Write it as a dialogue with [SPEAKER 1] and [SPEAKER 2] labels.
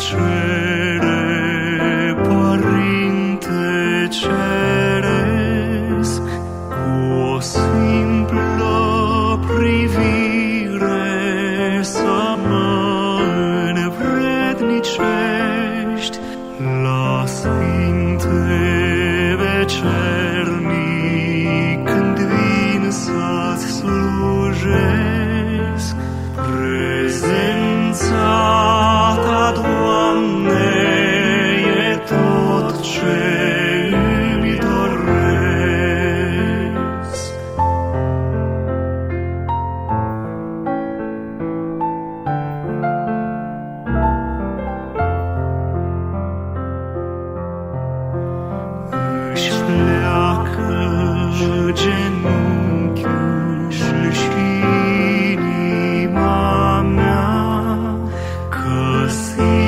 [SPEAKER 1] cere, Părinte Ceresc, cu o simplă privire să mă învrednicești la sfinte vecernic când vin să-ți slujesc. Prezența Ta, Doamne, e tot ce îmi doresc. Își pleacă genunchiul și inima mea, că